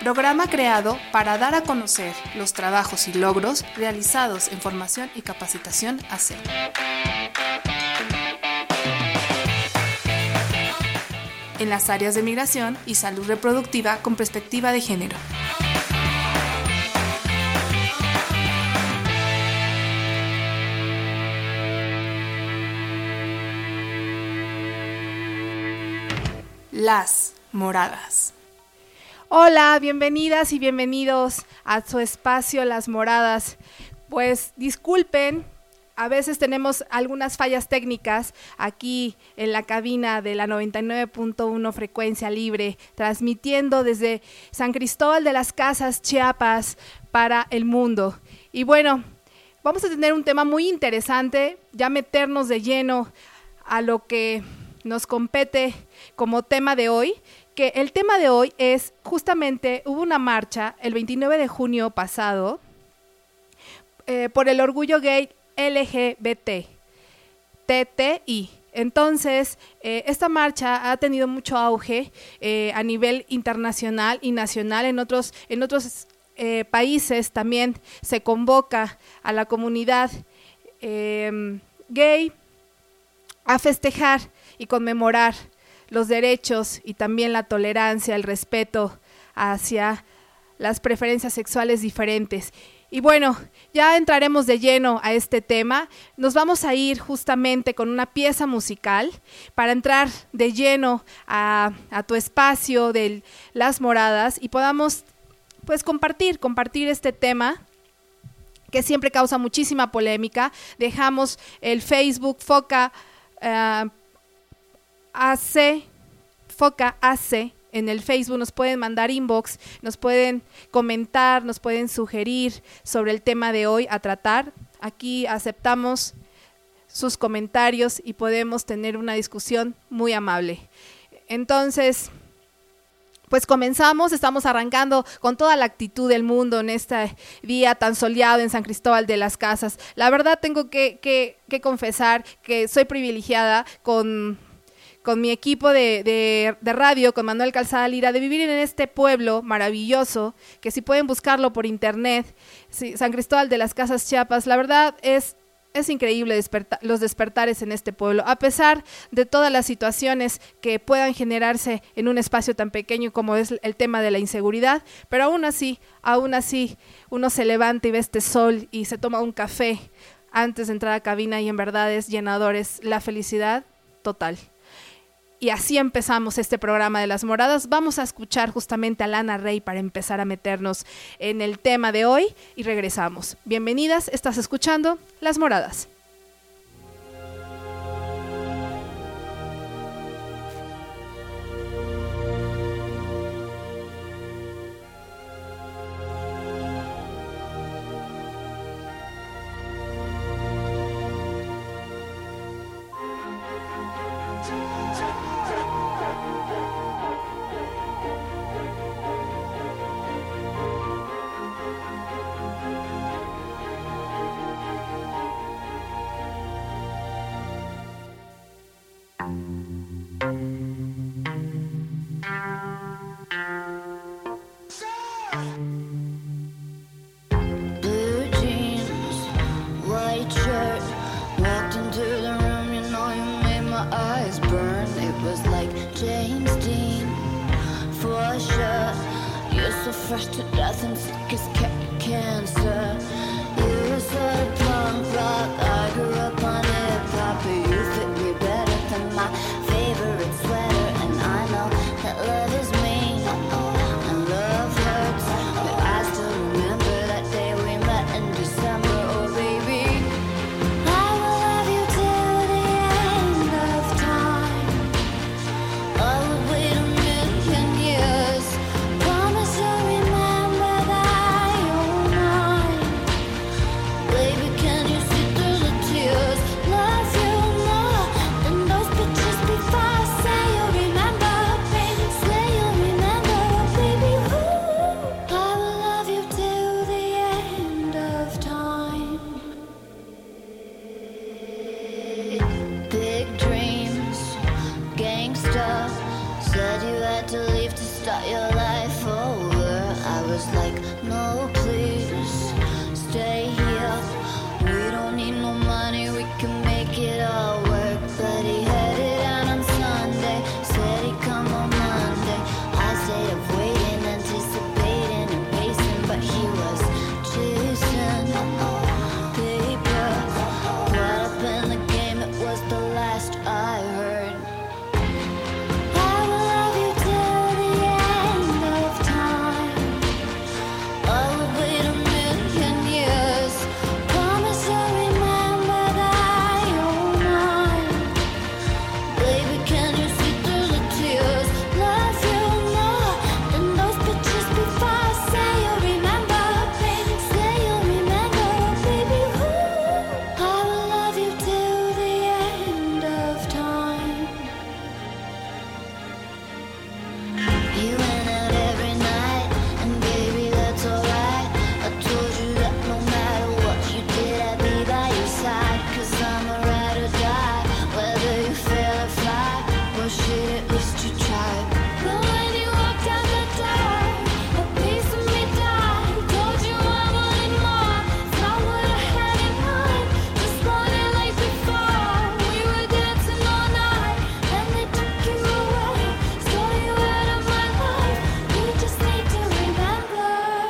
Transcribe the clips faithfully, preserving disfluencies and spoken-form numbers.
programa creado para dar a conocer los trabajos y logros realizados en formación y capacitación A C E. En las áreas de migración y salud reproductiva con perspectiva de género. Las Moradas. Hola, bienvenidas y bienvenidos a su espacio Las Moradas. Pues disculpen, a veces tenemos algunas fallas técnicas aquí en la cabina de la noventa y nueve punto uno frecuencia libre, transmitiendo desde San Cristóbal de las Casas, Chiapas, para el mundo. Y bueno, vamos a tener un tema muy interesante, ya meternos de lleno a lo que nos compete como tema de hoy, que el tema de hoy es justamente, hubo una marcha el veintinueve de junio pasado eh, por el orgullo gay L G B T, T T I. Entonces, eh, esta marcha ha tenido mucho auge eh, a nivel internacional y nacional. En otros, en otros eh, países también se convoca a la comunidad eh, gay a festejar y conmemorar los derechos y también la tolerancia, el respeto hacia las preferencias sexuales diferentes. Y bueno, ya entraremos de lleno a este tema. Nos vamos a ir justamente con una pieza musical para entrar de lleno a, a tu espacio de Las Moradas y podamos pues compartir, compartir este tema que siempre causa muchísima polémica. Dejamos el Facebook Foca uh, A C, Foca A C, en el Facebook. Nos pueden mandar inbox, nos pueden comentar, nos pueden sugerir sobre el tema de hoy a tratar. Aquí aceptamos sus comentarios y podemos tener una discusión muy amable. Entonces, pues comenzamos, estamos arrancando con toda la actitud del mundo en este día tan soleado en San Cristóbal de las Casas. La verdad tengo que, que, que confesar que soy privilegiada con... con mi equipo de, de, de radio, con Manuel Calzada Lira, de vivir en este pueblo maravilloso, que si pueden buscarlo por internet, sí, San Cristóbal de las Casas, Chiapas. La verdad es, es increíble desperta, los despertares en este pueblo, a pesar de todas las situaciones que puedan generarse en un espacio tan pequeño como es el tema de la inseguridad, pero aún así, aún así, uno se levanta y ve este sol y se toma un café antes de entrar a cabina y en verdad es llenador, es la felicidad total. Y así empezamos este programa de Las Moradas. Vamos a escuchar justamente a Lana Rey para empezar a meternos en el tema de hoy y regresamos. Bienvenidas, estás escuchando Las Moradas. Fresh to death and sick as ca- cancer. You were sort of punk rock. I grew up on hip-hop, but you fit me better than my favorite sweater. And I know that love is mean and love hurts, but I still remember that day we met in December. Oh baby, I will love you till the end of time. I would wait a million years. Promise you'll remember that you're mine. Baby, can you see through the tears? Love you more than those pictures before. Say you'll remember, baby. Say you'll remember, baby. Ooh, I will love you till the end of time. Big dreams, gangsta. Said you had to leave to start your life over. was like, no, please, stay here. We don't need no money, we can make it all work. But he headed out on Sunday, said he'd come on Monday. I stayed up waiting, anticipating and pacing, but he was chasing paper. Caught up in the game, it was the last I heard. I will love you till the end of time. I will wait a million years. Promise I'll remember that you're mine. Baby, can you see through the tears? Love you more than those pictures before. Say you'll remember, baby. Say you'll remember, baby. Ooh, I will love you till the end of time. You went out every night, and baby, that's alright. I told you that no matter what you did, I'd be by your side. Cause I'm a ride or die, whether you fail or fly. Well, shit, at least you tried. But when you walked out the door, a piece of me died. Told you I wanted more, not what I had in mind. Just wanted like before. We were dancing all night, and they took you away. Stole you out of my life. You just need to remember.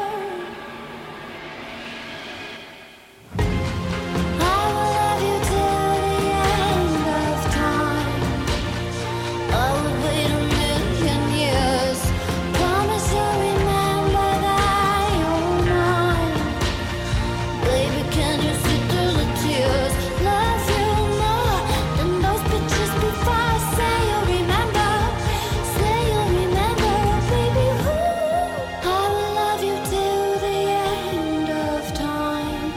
I will love you till the end of time. I will wait a million years. Promise I'll remember that you're mine. Baby, can you see through the tears? Love you more than those pictures before. Say you'll remember, say you'll remember, baby. Ooh, I will love you till the end of time.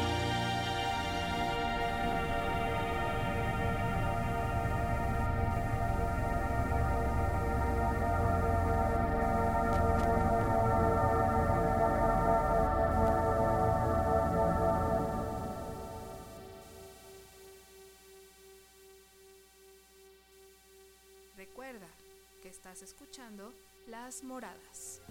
Recuerda que estás escuchando Las Moradas.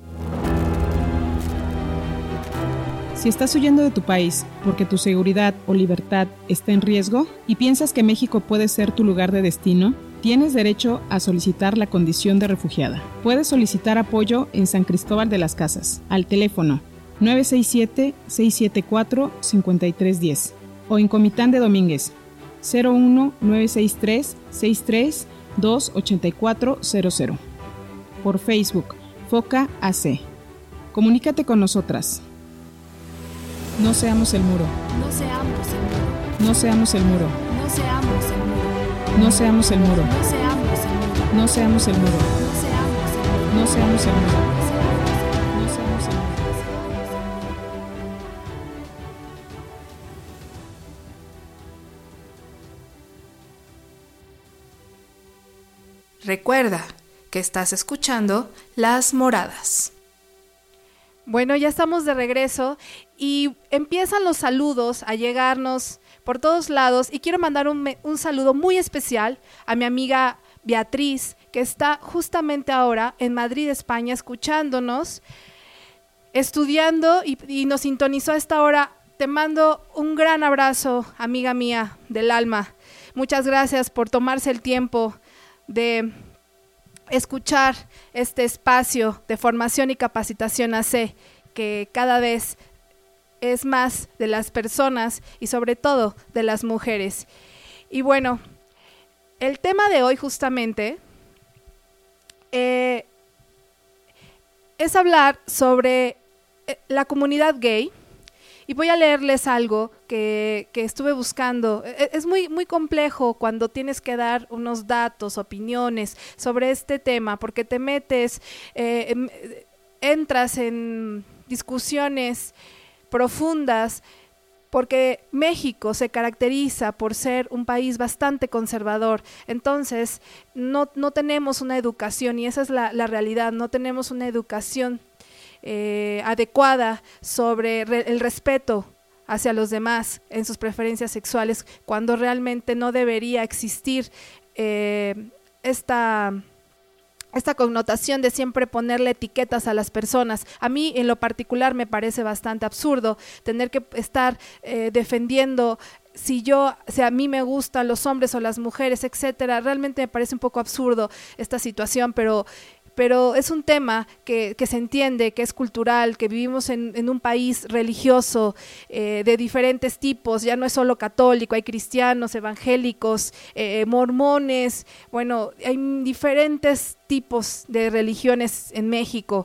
Si estás huyendo de tu país porque tu seguridad o libertad está en riesgo y piensas que México puede ser tu lugar de destino, tienes derecho a solicitar la condición de refugiada. Puedes solicitar apoyo en San Cristóbal de las Casas al teléfono nueve seis siete, seis siete cuatro, cinco tres uno cero o en Comitán de Domínguez cero uno nueve seis tres, seis tres dos ocho cuatro cero cero. Por Facebook, Foca A C. Comunícate con nosotras. No seamos el muro. No seamos el muro. No seamos el muro. No seamos el muro. No seamos el muro. No seamos el muro. No seamos el muro. No seamos el muro. No seamos el muro. No seamos el muro. No seamos el muro. Recuerda que estás escuchando Las Moradas. Bueno, ya estamos de regreso y empiezan los saludos a llegarnos por todos lados y quiero mandar un, me- un saludo muy especial a mi amiga Beatriz, que está justamente ahora en Madrid, España, escuchándonos, estudiando y, y nos sintonizó a esta hora. Te mando un gran abrazo, amiga mía del alma. Muchas gracias por tomarse el tiempo de escuchar este espacio de formación y capacitación A C, que cada vez es más de las personas y sobre todo de las mujeres. Y bueno, el tema de hoy justamente eh, es hablar sobre eh, la comunidad gay. Y voy a leerles algo que, que estuve buscando. Es muy, muy complejo cuando tienes que dar unos datos, opiniones sobre este tema, porque te metes, eh, entras en discusiones profundas, porque México se caracteriza por ser un país bastante conservador. Entonces, no, no tenemos una educación, y esa es la, la realidad, no tenemos una educación Eh, adecuada sobre re- el respeto hacia los demás en sus preferencias sexuales, cuando realmente no debería existir eh, esta esta connotación de siempre ponerle etiquetas a las personas. A mí en lo particular me parece bastante absurdo tener que estar eh, defendiendo si yo, si a mí me gustan los hombres o las mujeres, etcétera. Realmente me parece un poco absurdo esta situación, pero pero es un tema que, que se entiende, que es cultural, que vivimos en, en un país religioso eh, de diferentes tipos, ya no es solo católico, hay cristianos, evangélicos, eh, mormones, bueno, hay diferentes tipos de religiones en México.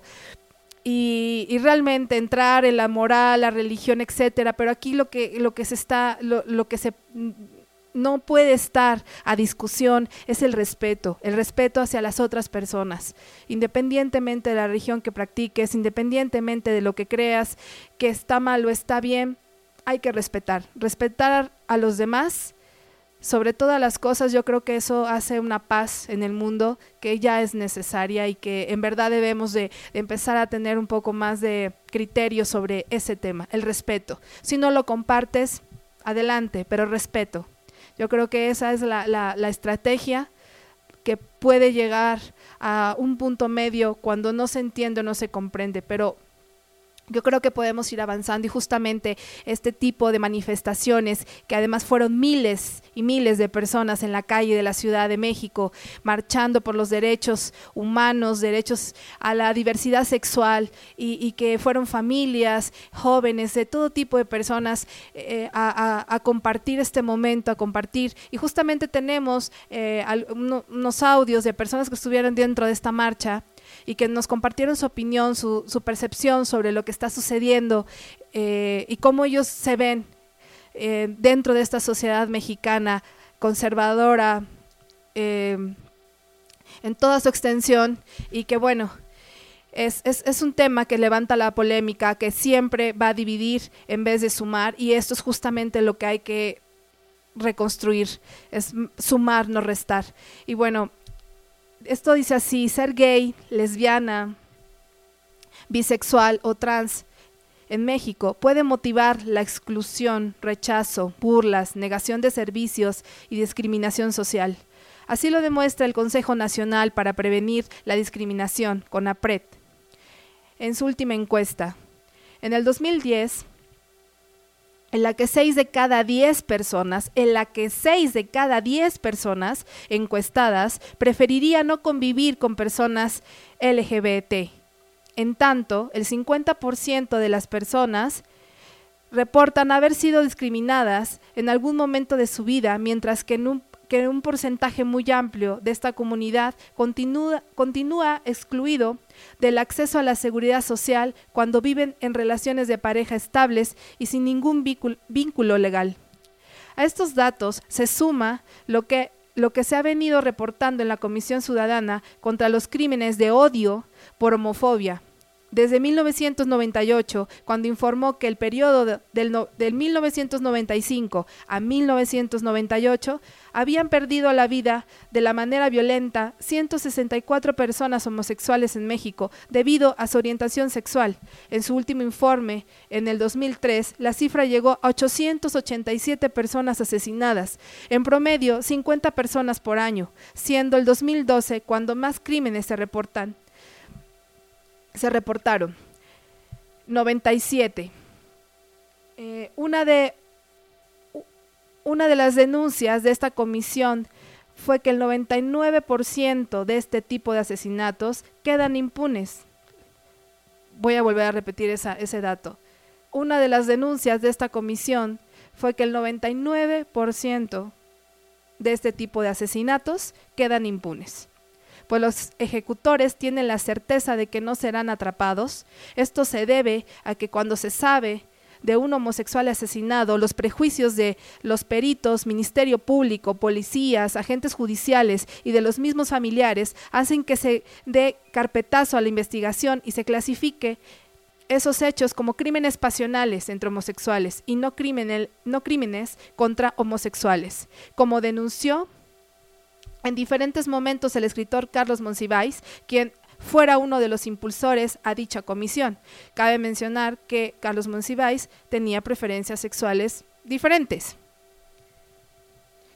Y, y realmente entrar en la moral, la religión, etcétera, pero aquí lo que, lo que se está, lo, lo que se no puede estar a discusión es el respeto, el respeto hacia las otras personas, independientemente de la religión que practiques, independientemente de lo que creas, que está mal o está bien, hay que respetar, respetar a los demás. Sobre todas las cosas, yo creo que eso hace una paz en el mundo que ya es necesaria y que en verdad debemos de, de empezar a tener un poco más de criterio sobre ese tema, el respeto. Si no lo compartes, adelante, pero respeto. Yo creo que esa es la, la, la estrategia que puede llegar a un punto medio cuando no se entiende o no se comprende, pero yo creo que podemos ir avanzando y justamente este tipo de manifestaciones, que además fueron miles y miles de personas en la calle de la Ciudad de México, marchando por los derechos humanos, derechos a la diversidad sexual y, y que fueron familias, jóvenes, de todo tipo de personas eh, a, a, a compartir este momento, a compartir. Y justamente tenemos eh, unos audios de personas que estuvieron dentro de esta marcha y que nos compartieron su opinión, su, su percepción sobre lo que está sucediendo eh, y cómo ellos se ven eh, dentro de esta sociedad mexicana conservadora eh, en toda su extensión, y que bueno, es, es, es un tema que levanta la polémica, que siempre va a dividir en vez de sumar, y esto es justamente lo que hay que reconstruir, es sumar, no restar. Y bueno, esto dice así: ser gay, lesbiana, bisexual o trans en México puede motivar la exclusión, rechazo, burlas, negación de servicios y discriminación social. Así lo demuestra el Consejo Nacional para Prevenir la Discriminación, CONAPRED, en su última encuesta. En el dos mil diez, en la que seis de cada diez personas, en la que seis de cada diez personas encuestadas preferiría no convivir con personas L G B T. En tanto, el cincuenta por ciento de las personas reportan haber sido discriminadas en algún momento de su vida, mientras que en un, que un porcentaje muy amplio de esta comunidad continúa, continúa excluido del acceso a la seguridad social cuando viven en relaciones de pareja estables y sin ningún vínculo, vínculo legal. A estos datos se suma lo que, lo que se ha venido reportando en la Comisión Ciudadana contra los crímenes de odio por homofobia. Desde mil novecientos noventa y ocho, cuando informó que el periodo de, del, no, del mil novecientos noventa y cinco a mil novecientos noventa y ocho habían perdido la vida de la manera violenta ciento sesenta y cuatro personas homosexuales en México debido a su orientación sexual. En su último informe, en el dos mil tres, la cifra llegó a ochocientas ochenta y siete personas asesinadas, en promedio cincuenta personas por año, siendo el dos mil doce cuando más crímenes se reportan. se reportaron noventa y siete. Eh, una de una de las denuncias de esta comisión fue que el noventa y nueve por ciento de este tipo de asesinatos quedan impunes. Voy a volver a repetir esa, ese dato. Una de las denuncias de esta comisión fue que el noventa y nueve por ciento de este tipo de asesinatos quedan impunes, pues los ejecutores tienen la certeza de que no serán atrapados. Esto se debe a que cuando se sabe de un homosexual asesinado, los prejuicios de los peritos, Ministerio Público, policías, agentes judiciales y de los mismos familiares hacen que se dé carpetazo a la investigación y se clasifique esos hechos como crímenes pasionales entre homosexuales y no, criminal, no crímenes contra homosexuales, como denunció en diferentes momentos el escritor Carlos Monsiváis, quien fuera uno de los impulsores a dicha comisión. Cabe mencionar que Carlos Monsiváis tenía preferencias sexuales diferentes.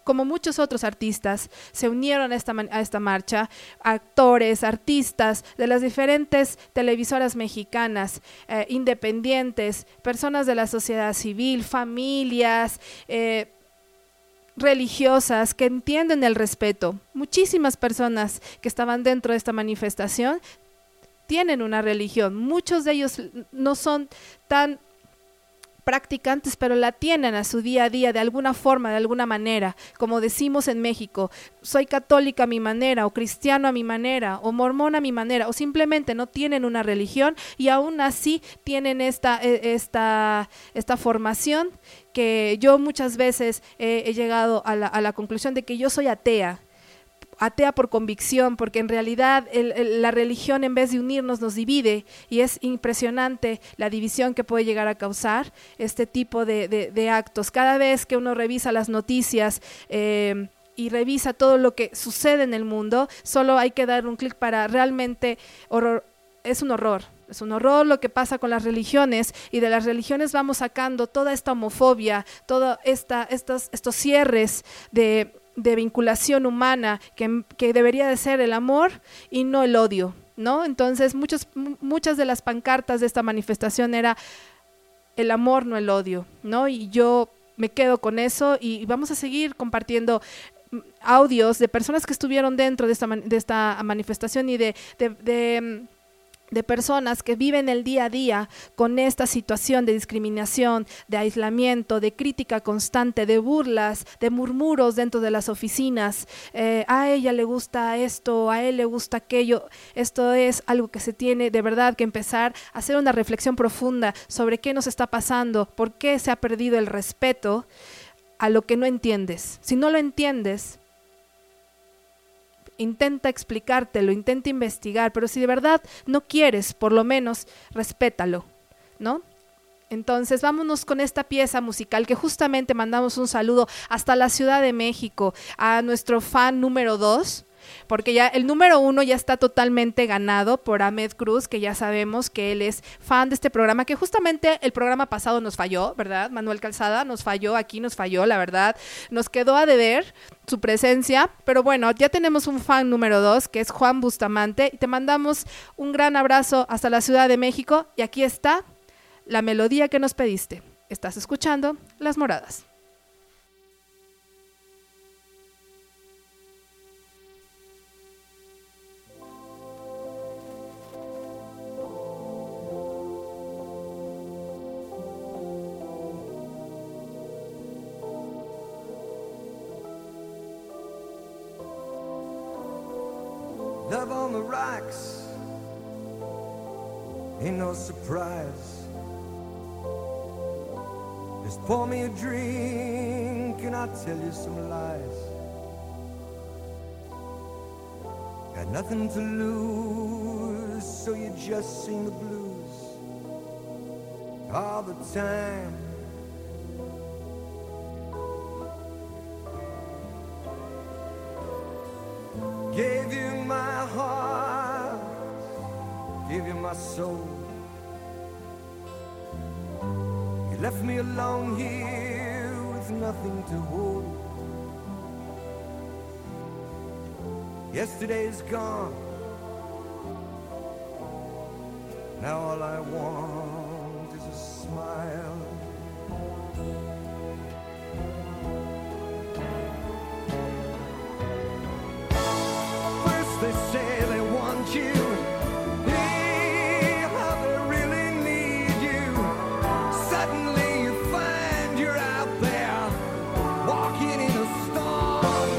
como muchos otros artistas, se unieron a esta, a esta marcha, actores, artistas de las diferentes televisoras mexicanas, eh, independientes, personas de la sociedad civil, familias, eh, religiosas que entienden el respeto. Muchísimas personas que estaban dentro de esta manifestación tienen una religión, muchos de ellos no son tan practicantes, pero la tienen a su día a día de alguna forma, de alguna manera, como decimos en México, soy católica a mi manera, o cristiano a mi manera, o mormón a mi manera, o simplemente no tienen una religión y aún así tienen esta, esta, esta formación que yo muchas veces he, he llegado a la, a la conclusión de que yo soy atea, atea por convicción, porque en realidad el, el, la religión en vez de unirnos nos divide, y es impresionante la división que puede llegar a causar este tipo de, de, de actos. Cada vez que uno revisa las noticias eh, y revisa todo lo que sucede en el mundo, solo hay que dar un clic para realmente horror, es un horror. Es un horror lo que pasa con las religiones, y de las religiones vamos sacando toda esta homofobia, todos esta, estos, estos cierres de de vinculación humana que, que debería de ser el amor y no el odio, ¿no? Entonces muchos, muchas de las pancartas de esta manifestación era el amor, no el odio, ¿no? Y yo me quedo con eso, y vamos a seguir compartiendo audios de personas que estuvieron dentro de esta, de esta manifestación y de, de, de de personas que viven el día a día con esta situación de discriminación, de aislamiento, de crítica constante, de burlas, de murmuros dentro de las oficinas. Eh, a ella le gusta esto, a él le gusta aquello. Esto es algo que se tiene de verdad que empezar a hacer una reflexión profunda sobre qué nos está pasando, por qué se ha perdido el respeto a lo que no entiendes. Si no lo entiendes, intenta explicártelo, intenta investigar, pero si de verdad no quieres, por lo menos respétalo, ¿no? Entonces vámonos con esta pieza musical que justamente mandamos un saludo hasta la Ciudad de México a nuestro fan número dos, porque ya el número uno ya está totalmente ganado por Ahmed Cruz, que ya sabemos que él es fan de este programa, que justamente el programa pasado nos falló, ¿verdad? Manuel Calzada nos falló, aquí nos falló, la verdad, nos quedó a deber su presencia, pero bueno, ya tenemos un fan número dos, que es Juan Bustamante, y te mandamos un gran abrazo hasta la Ciudad de México, y aquí está la melodía que nos pediste. Estás escuchando Las Moradas. Love on the rocks ain't no surprise. Just pour me a drink and I'll tell you some lies. Got nothing to lose, so you just sing the blues all the time. Gave you my heart, gave you my soul. You left me alone here with nothing to hold. Yesterday's gone, now all I want is a smile. They say they want you, hey, how they really need you. Suddenly you find you're out there, walking in a storm.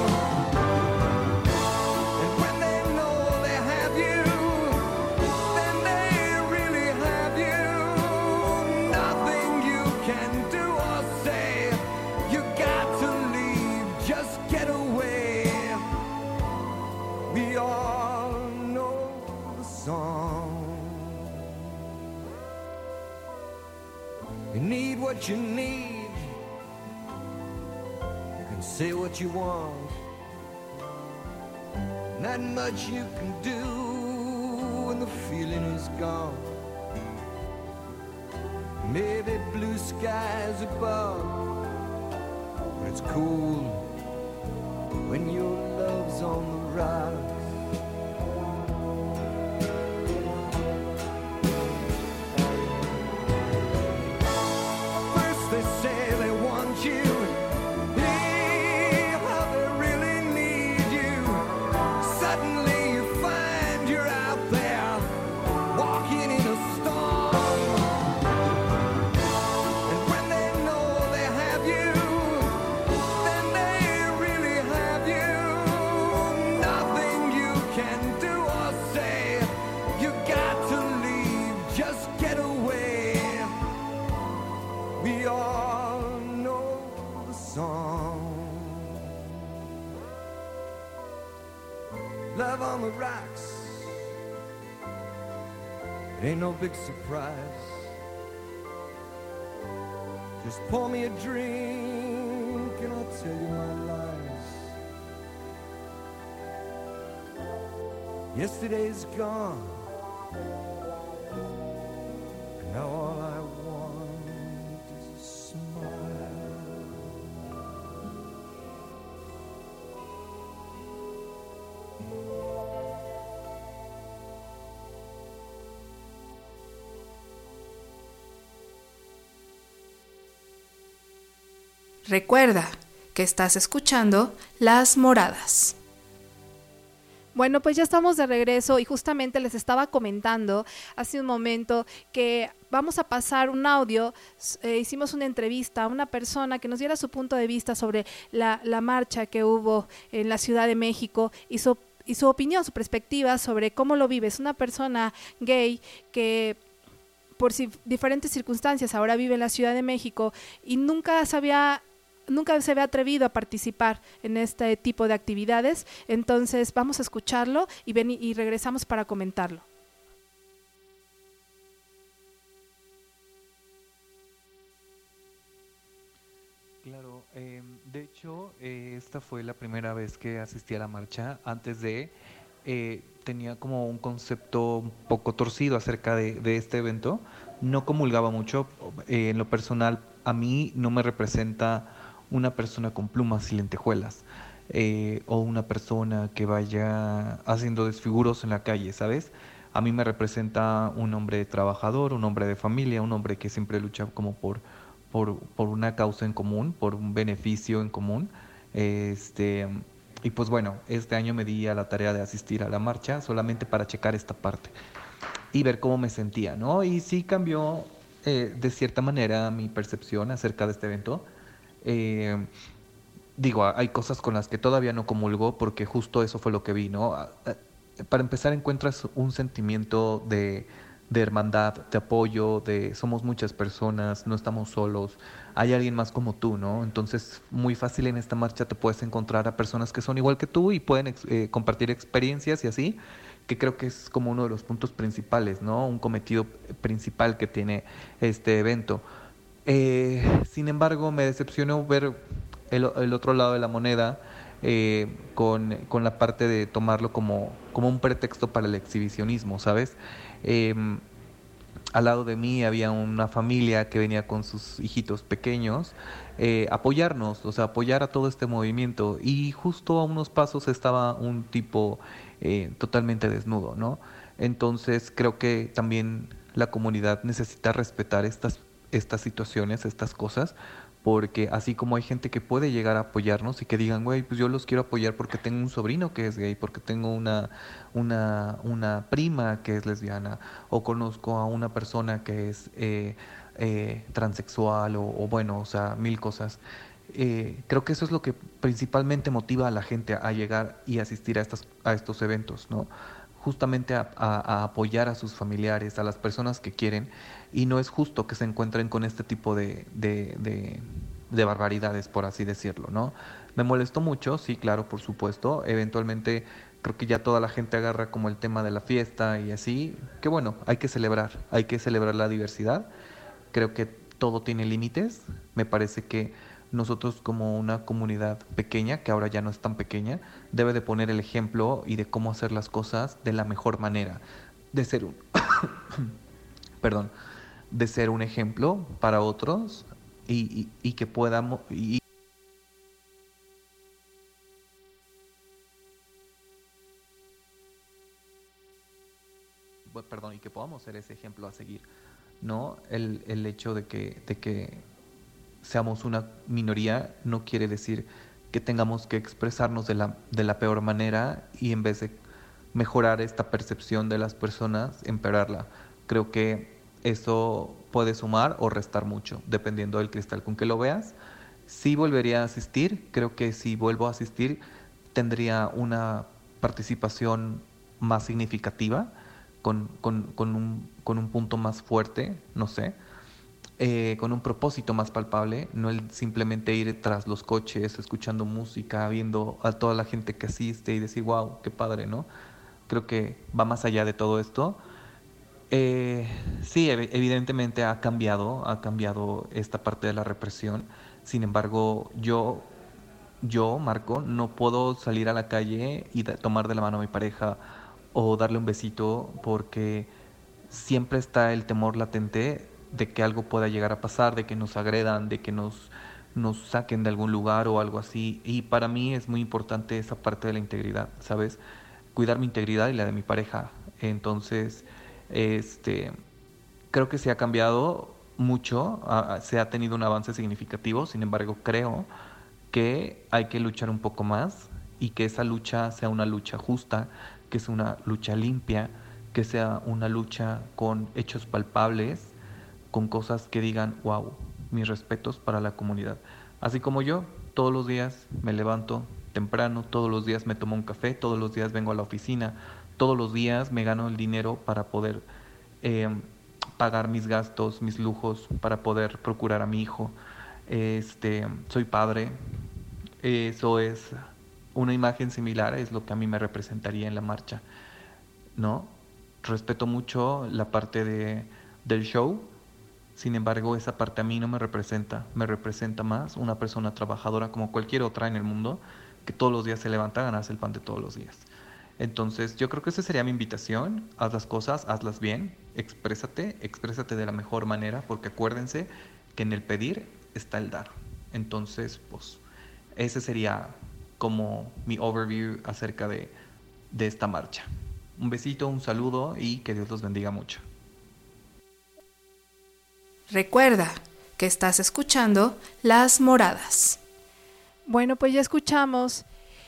And when they know they have you, then they really have you. Nothing you can do or say, you got to leave, just get away. We all know the song. You need what you need. You can say what you want. Not much you can do when the feeling is gone. Maybe blue skies above, but it's cool when your love's on the rise. First they say they want you, leave how they really need you. Suddenly you find you're out there, walking in a storm. And when they know they have you, then they really have you. Nothing you can do or say, you got to leave, just get away. We all know the song. Love on the rocks, it ain't no big surprise. Just pour me a drink and I'll tell you my lies. Yesterday's gone, and now all I want is a smile. Recuerda que estás escuchando Las Moradas. Bueno, pues ya estamos de regreso y justamente les estaba comentando hace un momento que vamos a pasar un audio. Eh, hicimos una entrevista a una persona que nos diera su punto de vista sobre la, la marcha que hubo en la Ciudad de México y su, y su opinión, su perspectiva sobre cómo lo vive. Es una persona gay que por si, diferentes circunstancias ahora vive en la Ciudad de México y nunca sabía... nunca se había atrevido a participar en este tipo de actividades. Entonces vamos a escucharlo y, ven, y regresamos para comentarlo. Claro, eh, de hecho, eh, esta fue la primera vez que asistí a la marcha. Antes de, eh, tenía como un concepto un poco torcido acerca de, de este evento. No comulgaba mucho. Eh, en lo personal, a mí no me representa una persona con plumas y lentejuelas, eh, o una persona que vaya haciendo desfiguros en la calle, ¿sabes? A mí me representa un hombre trabajador, un hombre de familia, un hombre que siempre lucha como por, por, por una causa en común, por un beneficio en común. Este, y pues bueno, este año me di a la tarea de asistir a la marcha solamente para checar esta parte y ver cómo me sentía, ¿no? Y sí cambió eh, de cierta manera mi percepción acerca de este evento. Eh, digo, hay cosas con las que todavía no comulgo porque justo eso fue lo que vi, ¿no? Para empezar, encuentras un sentimiento de, de hermandad, de apoyo, de somos muchas personas, no estamos solos, hay alguien más como tú, ¿no? Entonces, muy fácil en esta marcha te puedes encontrar a personas que son igual que tú y pueden eh, compartir experiencias y así, que creo que es como uno de los puntos principales, ¿no? Un cometido principal que tiene este evento. Eh, sin embargo, me decepcionó ver el, el otro lado de la moneda, eh, con, con la parte de tomarlo como, como un pretexto para el exhibicionismo, ¿sabes? Eh, al lado de mí había una familia que venía con sus hijitos pequeños, eh, apoyarnos, o sea, apoyar a todo este movimiento, y justo a unos pasos estaba un tipo eh, totalmente desnudo, ¿no? Entonces creo que también la comunidad necesita respetar estas estas situaciones, estas cosas, porque así como hay gente que puede llegar a apoyarnos y que digan, güey, pues yo los quiero apoyar porque tengo un sobrino que es gay, porque tengo una, una, una prima que es lesbiana, o conozco a una persona que es eh, eh, transexual, o, o bueno, o sea, mil cosas. Eh, creo que eso es lo que principalmente motiva a la gente a llegar y asistir a, estas, a estos eventos, ¿no? Justamente a, a, a apoyar a sus familiares, a las personas que quieren, y no es justo que se encuentren con este tipo de, de, de, de barbaridades, por así decirlo, ¿no? Me molestó mucho, sí, claro, por supuesto. Eventualmente creo que ya toda la gente agarra como el tema de la fiesta y así, que bueno, hay que celebrar, hay que celebrar la diversidad. Creo que todo tiene límites. Me parece que nosotros como una comunidad pequeña, que ahora ya no es tan pequeña, debe de poner el ejemplo y de cómo hacer las cosas de la mejor manera, de ser un perdón, de ser un ejemplo para otros, y, y, y que podamos y, bu- perdón, y que podamos ser ese ejemplo a seguir, ¿no? El, el hecho de que, de que seamos una minoría no quiere decir que tengamos que expresarnos de la, de la peor manera y en vez de mejorar esta percepción de las personas, empeorarla. Creo que eso puede sumar o restar mucho, dependiendo del cristal con que lo veas. Sí volvería a asistir, creo que si vuelvo a asistir tendría una participación más significativa, con, con, con, un, con un punto más fuerte, no sé, eh, con un propósito más palpable, no el simplemente ir tras los coches, escuchando música, viendo a toda la gente que asiste y decir, wow, qué padre, ¿no? Creo que va más allá de todo esto. Eh, sí, ev- evidentemente ha cambiado, ha cambiado esta parte de la represión. Sin embargo, yo, yo, Marco, no puedo salir a la calle y da- tomar de la mano a mi pareja o darle un besito porque siempre está el temor latente de que algo pueda llegar a pasar, de que nos agredan, de que nos, nos saquen de algún lugar o algo así. Y para mí es muy importante esa parte de la integridad, ¿sabes? Cuidar mi integridad y la de mi pareja. Entonces, este, creo que se ha cambiado mucho, ah, ah, se ha tenido un avance significativo, sin embargo, creo que hay que luchar un poco más y que esa lucha sea una lucha justa, que sea una lucha limpia, que sea una lucha con hechos palpables, con cosas que digan, wow, mis respetos para la comunidad. Así como yo, todos los días me levanto temprano, todos los días me tomo un café, todos los días vengo a la oficina, todos los días me gano el dinero para poder eh, pagar mis gastos, mis lujos, para poder procurar a mi hijo. Este, soy padre, eso es una imagen similar, es lo que a mí me representaría en la marcha, ¿no? Respeto mucho la parte de, del show, sin embargo, esa parte a mí no me representa, me representa más una persona trabajadora como cualquier otra en el mundo, que todos los días se levanta a ganarse el pan de todos los días. Entonces, yo creo que esa sería mi invitación, haz las cosas, hazlas bien, exprésate, exprésate de la mejor manera, porque acuérdense que en el pedir está el dar. Entonces, pues, ese sería como mi overview acerca de, de esta marcha. Un besito, un saludo y que Dios los bendiga mucho. Recuerda que estás escuchando Las Moradas. Bueno, pues ya escuchamos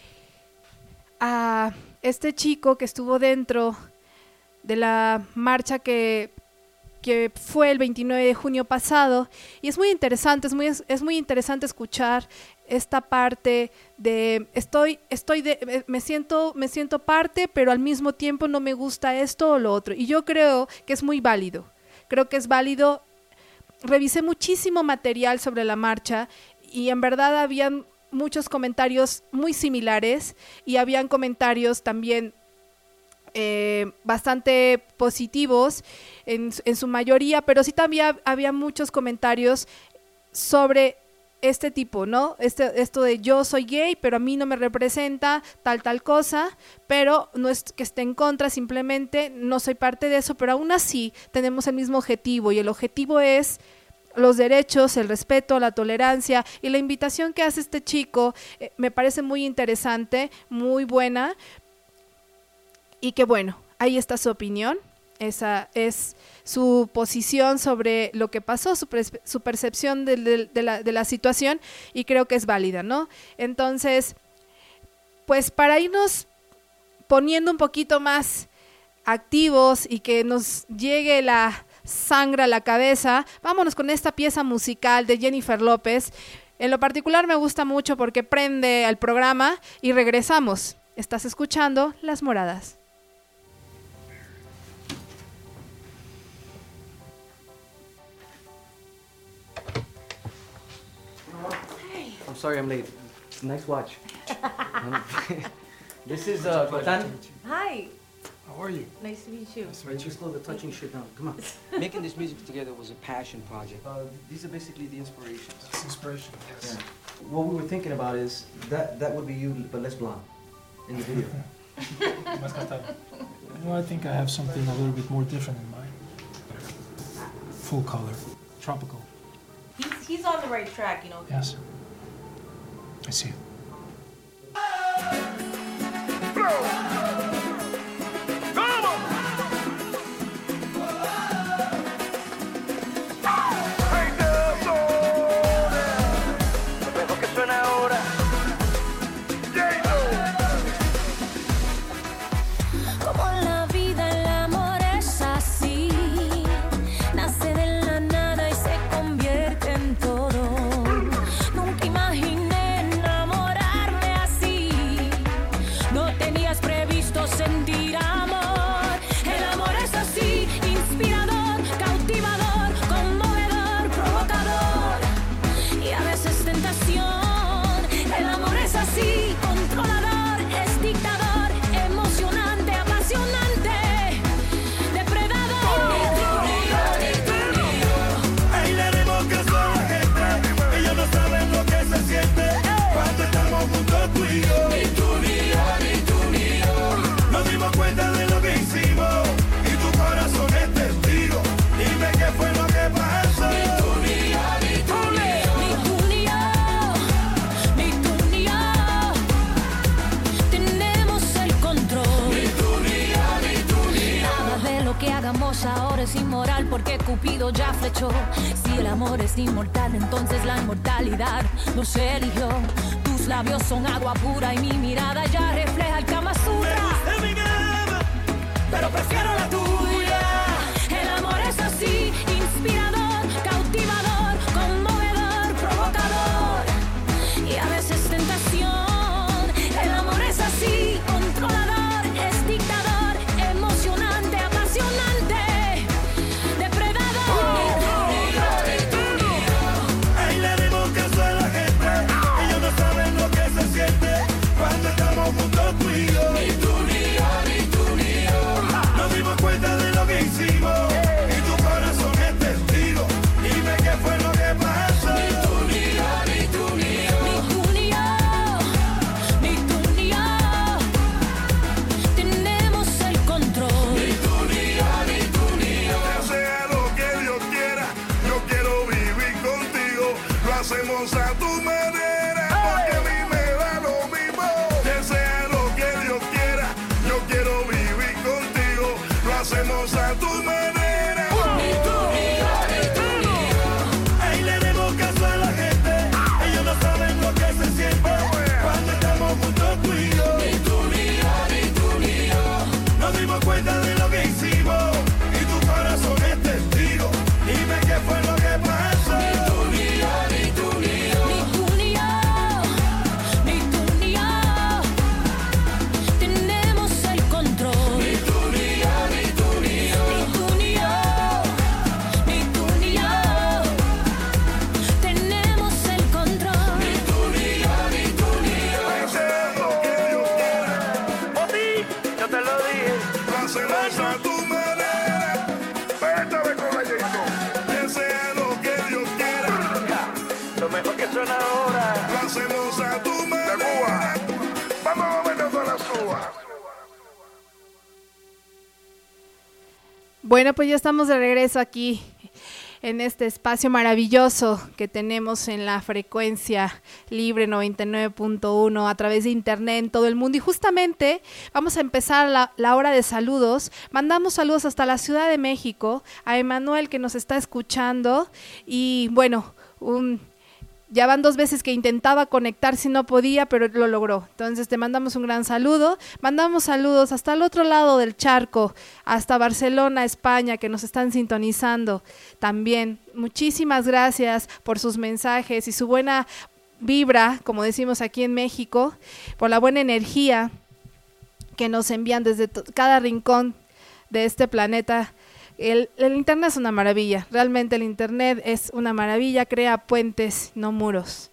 a este chico que estuvo dentro de la marcha que, que fue el veintinueve de junio pasado, y es muy interesante, es muy, es muy interesante escuchar esta parte de estoy, estoy de, me siento, me siento parte, pero al mismo tiempo no me gusta esto o lo otro, y yo creo que es muy válido, creo que es válido. Revisé muchísimo material sobre la marcha y en verdad habían muchos comentarios muy similares y habían comentarios también eh, bastante positivos en, en su mayoría, pero sí también había muchos comentarios sobre este tipo, ¿no? Este, esto de yo soy gay, pero a mí no me representa tal, tal cosa, pero no es que esté en contra, simplemente no soy parte de eso, pero aún así tenemos el mismo objetivo y el objetivo es los derechos, el respeto, la tolerancia, y la invitación que hace este chico eh, me parece muy interesante, muy buena, y que bueno, ahí está su opinión, esa es su posición sobre lo que pasó, su, pre- su percepción de, de, de, la, de la situación, y creo que es válida, ¿no? Entonces, pues para irnos poniendo un poquito más activos y que nos llegue la sangre a la cabeza, vámonos con esta pieza musical de Jennifer López. En lo particular me gusta mucho porque prende al programa y regresamos. Estás escuchando Las Moradas. I'm sorry I'm late. Nice watch. Um, this is uh, Tan. Hi, How are you? nice to meet you. Right, just slow the touching shit down. Come on. Making this music together was a passion project. Uh, these are basically the inspirations. It's inspiration, yes. Yeah. What we were thinking about is that that would be you, but less blonde in the video. Más cantado. Well, I think I have something a little bit more different in mind. Full color, tropical. He's, he's on the right track, you know. Yes. I see it. Lo que hagamos ahora es inmoral porque Cupido ya flechó. Si el amor es inmortal, entonces la inmortalidad nos eligió. Tus labios son agua pura y mi mirada ya refleja el Kama Sutra. Me gusta mi cama, pero prefiero la tuya. El amor es así, inspirador, cautivador, conmovedor, provocador y a veces tentación. El amor es así, controlador, es dictador, emocionante, apasionante, depredador. Ahí le dimos caso a la gente, ellos no saben lo que se siente cuando estamos juntos tú y yo. Ni tú ni yo, ni tú ni yo. Nos dimos cuenta de lo que hicimos y tu corazón es testigo. Dime qué fue lo que pasó. Ni tú ni yo, ni tú ni yo. Ni tú ni yo, ni tú ni yo. Tenemos el control. Ni tú ni yo, ni tú ni yo. Que sea lo que Dios quiera, yo quiero vivir contigo. Lo hacemos a tu manera, porque a mí me da lo mismo. Que sea lo que Dios quiera, yo quiero vivir contigo. Lo hacemos a tu manera. Ni tú ni yo, ni tú ni yo. Ahí le demos caso a la gente, ellos no saben lo que se siente cuando estamos juntos tú y yo. Ni tú ni yo, ni tú ni yo. Nos dimos cuenta de lo que hicimos y tu corazón es testigo. Dime qué fue lo que pasó. Ni tú ni yo, ni tú ni yo. Ni tú ni yo, ni tú ni yo. Tenemos el control. Ni tú ni yo, ni tú ni yo. Ni tú ni yo, ni tú ni yo. Tenemos el control. Ni tú ni yo, ni tú ni yo. Que sea lo que Dios quiera. Por ti, yo te lo dije. Lo hacemos a tu manera. Pétame con la Jason. Que sea lo que Dios quiera. Lo mejor que suena ahora. Lo hacemos a tu manera. Vamos a meternos a la suba. Bueno, pues ya estamos de regreso aquí en este espacio maravilloso que tenemos en la frecuencia libre noventa y nueve punto uno a través de internet en todo el mundo. Y justamente vamos a empezar la, la hora de saludos. Mandamos saludos hasta la Ciudad de México a Emanuel, que nos está escuchando. Y bueno, un... ya van dos veces que intentaba conectar si no podía, pero lo logró. Entonces te mandamos un gran saludo. Mandamos saludos hasta el otro lado del charco, hasta Barcelona, España, que nos están sintonizando también. Muchísimas gracias por sus mensajes y su buena vibra, como decimos aquí en México, por la buena energía que nos envían desde to- cada rincón de este planeta. El, el internet es una maravilla, realmente el internet es una maravilla, crea puentes, no muros.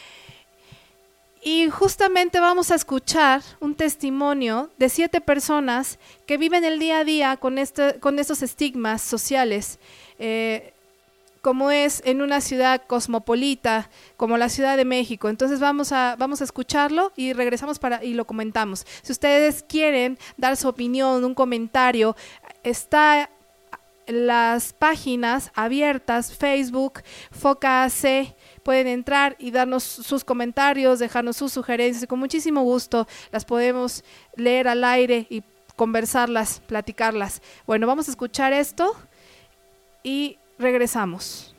Y justamente vamos a escuchar un testimonio de siete personas que viven el día a día con, este, con estos estigmas sociales, eh, como es en una ciudad cosmopolita como la Ciudad de México. Entonces vamos a, vamos a escucharlo y regresamos para, y lo comentamos. Si ustedes quieren dar su opinión, un comentario, está las páginas abiertas, Facebook, Foca A C, pueden entrar y darnos sus comentarios, dejarnos sus sugerencias y con muchísimo gusto las podemos leer al aire y conversarlas, platicarlas. Bueno, vamos a escuchar esto y regresamos.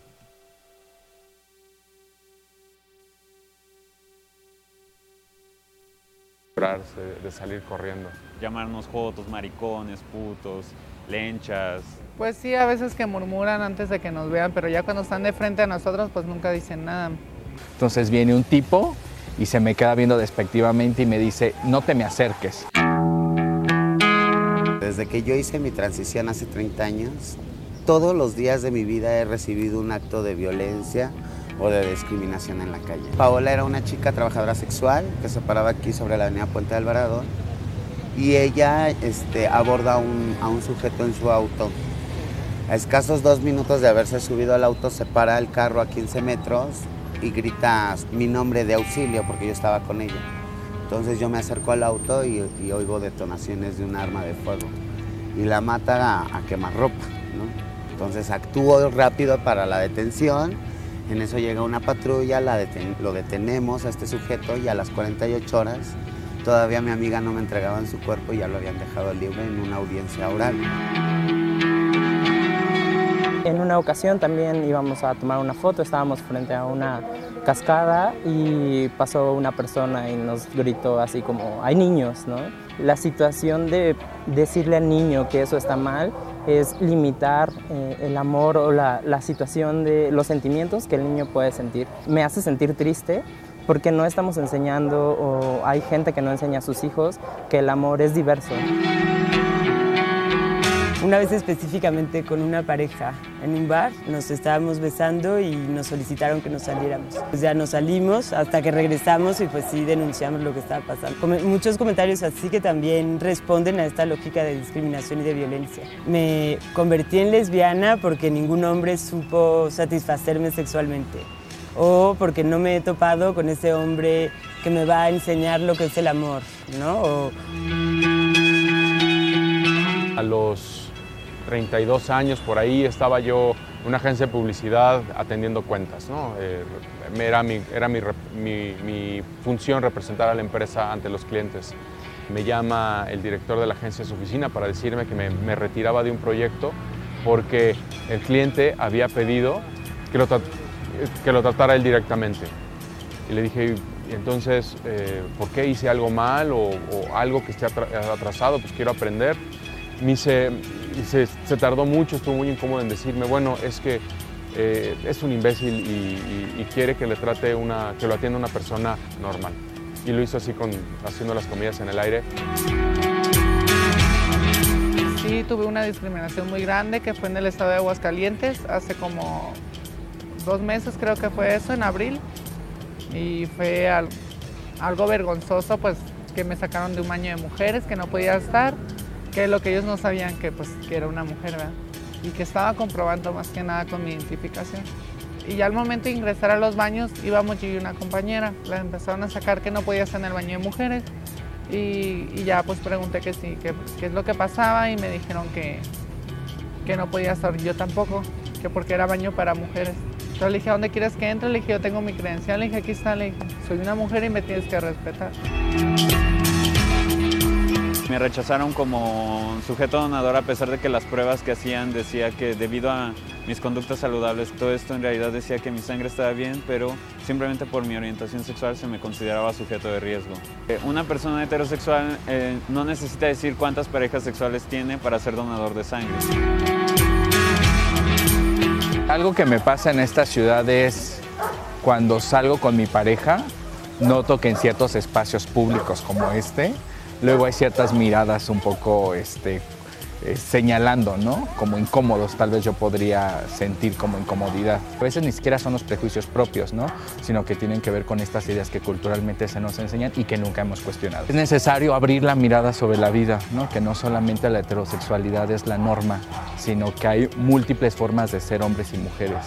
De salir corriendo. Llamarnos jotos, maricones, putos, lenchas. Pues sí, a veces que murmuran antes de que nos vean, pero ya cuando están de frente a nosotros, pues nunca dicen nada. Entonces viene un tipo y se me queda viendo despectivamente y me dice, no te me acerques. Desde que yo hice mi transición hace treinta años, todos los días de mi vida he recibido un acto de violencia o de discriminación en la calle. Paola era una chica trabajadora sexual que se paraba aquí sobre la avenida Puente de Alvarado y ella este, aborda un, a un sujeto en su auto. A escasos dos minutos de haberse subido al auto, se para el carro a quince metros y grita mi nombre de auxilio porque yo estaba con ella. Entonces yo me acerco al auto y, y oigo detonaciones de un arma de fuego y la mata a, a quemarropa, ¿no? Entonces actúo rápido para la detención. En eso llega una patrulla, la deten- lo detenemos a este sujeto y a las cuarenta y ocho horas todavía mi amiga no me entregaban su cuerpo y ya lo habían dejado libre en una audiencia oral. En una ocasión también íbamos a tomar una foto, estábamos frente a una cascada y pasó una persona y nos gritó así como, hay niños, ¿no? La situación de decirle al niño que eso está mal es limitar eh, el amor o la, la situación de los sentimientos que el niño puede sentir. Me hace sentir triste porque no estamos enseñando, o hay gente que no enseña a sus hijos, que el amor es diverso. Una vez específicamente con una pareja en un bar, nos estábamos besando y nos solicitaron que nos saliéramos. Pues ya nos salimos hasta que regresamos y pues sí denunciamos lo que estaba pasando. Com- muchos comentarios así que también responden a esta lógica de discriminación y de violencia. Me convertí en lesbiana porque ningún hombre supo satisfacerme sexualmente, o porque no me he topado con ese hombre que me va a enseñar lo que es el amor, ¿no? O... A los treinta y dos años por ahí estaba yo en una agencia de publicidad atendiendo cuentas, ¿no? Eh, era mi, era mi, mi, mi función representar a la empresa ante los clientes. Me llama el director de la agencia a su oficina para decirme que me, me retiraba de un proyecto porque el cliente había pedido que lo, que lo tratara él directamente. Y le dije, entonces, eh, ¿por qué hice algo mal o, o algo que esté atrasado? Pues quiero aprender. Me hice, se, se tardó mucho, estuvo muy incómodo en decirme, bueno, es que eh, es un imbécil y, y, y quiere que le trate una, que lo atienda una persona normal. Y lo hizo así, con, haciendo las comidas en el aire. Sí, tuve una discriminación muy grande que fue en el estado de Aguascalientes, hace como dos meses creo que fue eso, en abril. Y fue al, algo vergonzoso, pues, que me sacaron de un baño de mujeres, que no podía estar. Que lo que ellos no sabían que, pues, que era una mujer, ¿verdad? Y que estaba comprobando más que nada con mi identificación. Y ya al momento de ingresar a los baños íbamos yo y una compañera, la empezaron a sacar que no podía estar en el baño de mujeres y, y ya pues pregunté que sí, que, qué es lo que pasaba y me dijeron que, que no podía estar yo tampoco, que porque era baño para mujeres. Entonces le dije, ¿a dónde quieres que entre? Le dije, yo tengo mi credencial, le dije, aquí está, le dije, soy una mujer y me tienes que respetar. Me rechazaron como sujeto donador a pesar de que las pruebas que hacían decía que debido a mis conductas saludables, todo esto en realidad decía que mi sangre estaba bien, pero simplemente por mi orientación sexual se me consideraba sujeto de riesgo. Una persona heterosexual eh, no necesita decir cuántas parejas sexuales tiene para ser donador de sangre. Algo que me pasa en esta ciudad es cuando salgo con mi pareja, noto que en ciertos espacios públicos como este, luego hay ciertas miradas un poco este, eh, señalando, ¿no? Como incómodos, tal vez yo podría sentir como incomodidad. A veces ni siquiera son los prejuicios propios, ¿no? Sino que tienen que ver con estas ideas que culturalmente se nos enseñan y que nunca hemos cuestionado. Es necesario abrir la mirada sobre la vida, ¿no? Que no solamente la heterosexualidad es la norma, sino que hay múltiples formas de ser hombres y mujeres.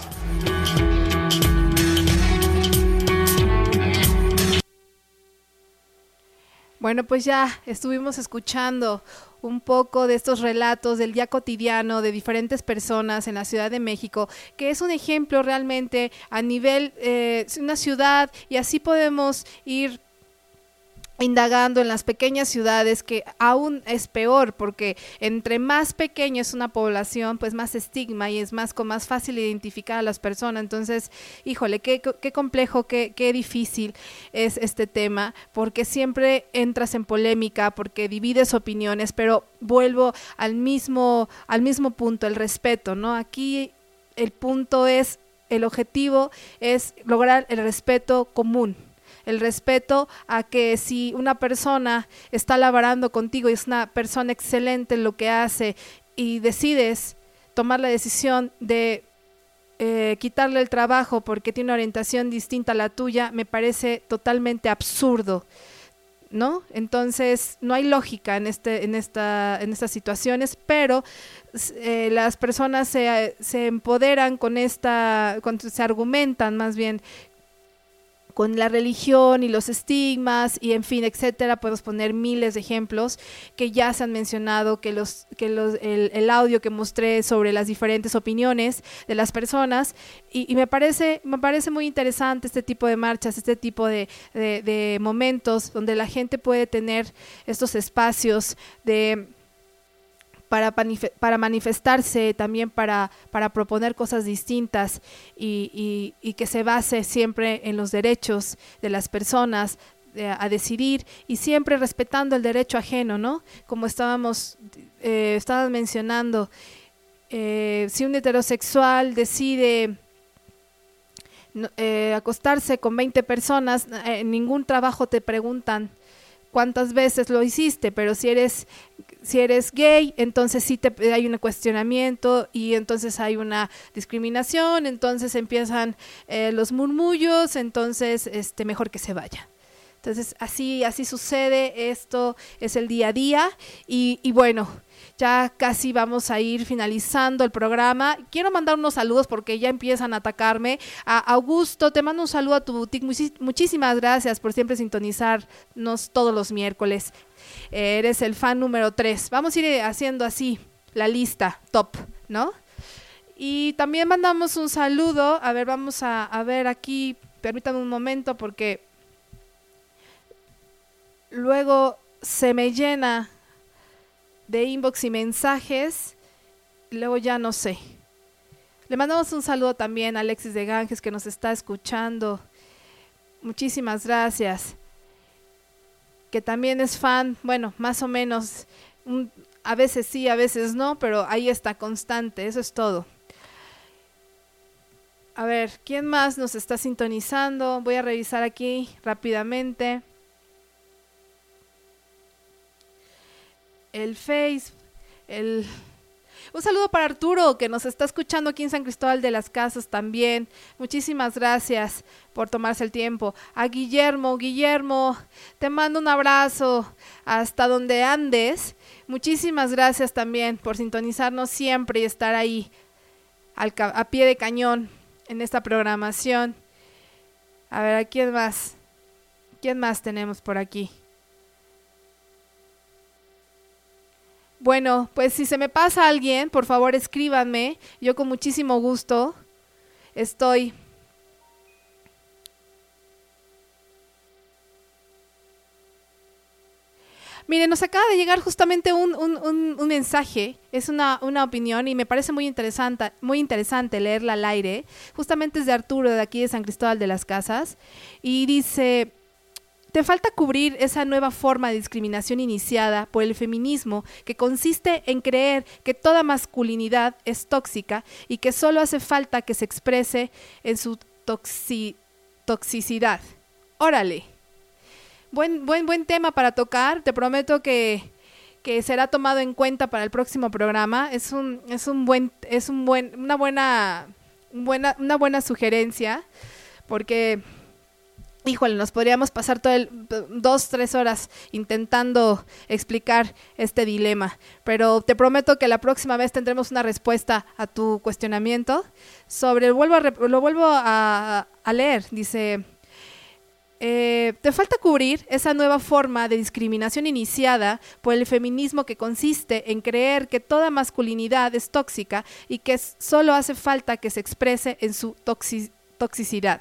Bueno, pues ya estuvimos escuchando un poco de estos relatos del día cotidiano de diferentes personas en la Ciudad de México, que es un ejemplo realmente a nivel eh, una ciudad, y así podemos ir indagando en las pequeñas ciudades, que aún es peor, porque entre más pequeña es una población, pues más estigma y es más con más fácil identificar a las personas. Entonces, híjole, qué, qué complejo, qué, qué difícil es este tema, porque siempre entras en polémica, porque divides opiniones, pero vuelvo al mismo, al mismo punto, el respeto, ¿no? Aquí el punto es, el objetivo es lograr el respeto común. El respeto a que si una persona está laborando contigo y es una persona excelente en lo que hace y decides tomar la decisión de eh, quitarle el trabajo porque tiene una orientación distinta a la tuya, me parece totalmente absurdo, ¿no? Entonces no hay lógica en este en esta en estas situaciones, pero eh, las personas se, se empoderan con esta, con, se argumentan más bien con la religión y los estigmas y en fin, etcétera. Podemos poner miles de ejemplos que ya se han mencionado, que los que los el, el audio que mostré sobre las diferentes opiniones de las personas, y, y me parece me parece muy interesante este tipo de marchas, este tipo de, de, de momentos donde la gente puede tener estos espacios de para, para manifestarse, también para, para proponer cosas distintas y, y, y que se base siempre en los derechos de las personas de, a decidir y siempre respetando el derecho ajeno, ¿no? Como estábamos, eh, estabas mencionando, eh, si un heterosexual decide eh, acostarse con veinte personas, eh, en ningún trabajo te preguntan cuántas veces lo hiciste, pero si eres si eres gay, entonces sí te, hay un cuestionamiento y entonces hay una discriminación, entonces empiezan eh, los murmullos, entonces este mejor que se vaya. Entonces así así sucede, esto es el día a día y, y bueno, ya casi vamos a ir finalizando el programa. Quiero mandar unos saludos porque ya empiezan a atacarme. A Augusto, te mando un saludo a tu boutique. Muchísimas gracias por siempre sintonizarnos todos los miércoles. Eh, eres el fan número tres. Vamos a ir haciendo así la lista top, ¿no? Y también mandamos un saludo. A ver, vamos a, a ver aquí. Permítanme un momento porque luego se me llena de inbox y mensajes, luego ya no sé. Le mandamos un saludo también a Alexis de Ganges que nos está escuchando. Muchísimas gracias. Que también es fan, bueno, más o menos, un, a veces sí, a veces no, pero ahí está constante, eso es todo. A ver, ¿quién más nos está sintonizando? Voy a revisar aquí rápidamente. El Face, el... un saludo para Arturo que nos está escuchando aquí en San Cristóbal de las Casas también. Muchísimas gracias por tomarse el tiempo. A Guillermo, Guillermo, te mando un abrazo hasta donde andes. Muchísimas gracias también por sintonizarnos siempre y estar ahí al ca- a pie de cañón en esta programación. A ver, ¿a quién más? ¿Quién más tenemos por aquí? Bueno, pues si se me pasa alguien, por favor escríbanme, yo con muchísimo gusto estoy. Miren, nos acaba de llegar justamente un, un, un, un mensaje, es una, una opinión y me parece muy interesante, muy interesante leerla al aire, justamente es de Arturo de aquí de San Cristóbal de las Casas y dice: te falta cubrir esa nueva forma de discriminación iniciada por el feminismo que consiste en creer que toda masculinidad es tóxica y que solo hace falta que se exprese en su toxi- toxicidad. Órale, buen, buen, buen tema para tocar, te prometo que, que será tomado en cuenta para el próximo programa. Es un, es un buen, es un buen, una buena, buena, una buena sugerencia, porque híjole, nos podríamos pasar todo el, dos, tres horas intentando explicar este dilema, pero te prometo que la próxima vez tendremos una respuesta a tu cuestionamiento. Sobre, vuelvo a, lo vuelvo a, a leer, dice: eh, te falta cubrir esa nueva forma de discriminación iniciada por el feminismo que consiste en creer que toda masculinidad es tóxica y que solo hace falta que se exprese en su toxi- toxicidad.